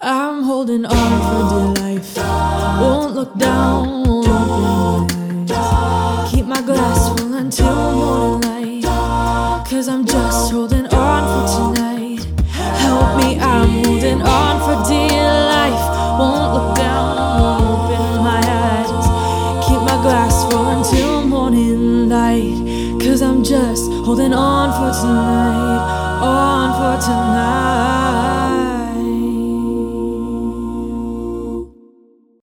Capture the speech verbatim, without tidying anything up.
I'm holding on for dear life. Won't look down, won't open my eyes. Keep my glass full until morning light, 'cause I'm just holding on for tonight. Help me, I'm holding on for dear life. Won't look down, won't open my eyes. Keep my glass full until morning light, 'cause I'm just holding on for tonight, on for tonight.